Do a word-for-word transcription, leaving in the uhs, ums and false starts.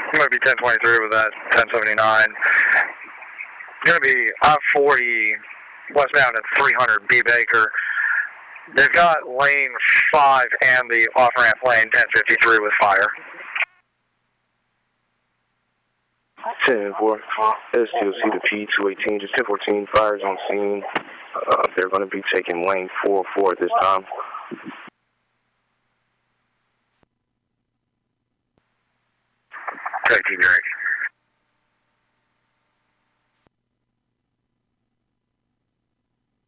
I'm going to be ten twenty-three with that ten seventy-nine. Going to be I forty westbound at three hundred B Baker. They've got lane five and the off-ramp lane ten fifty-three with fire. ten four, S T O C to P two eighteen, just ten fourteen, fires on scene. Uh, they're going to be taking lane four four at this time. Thank you, Greg.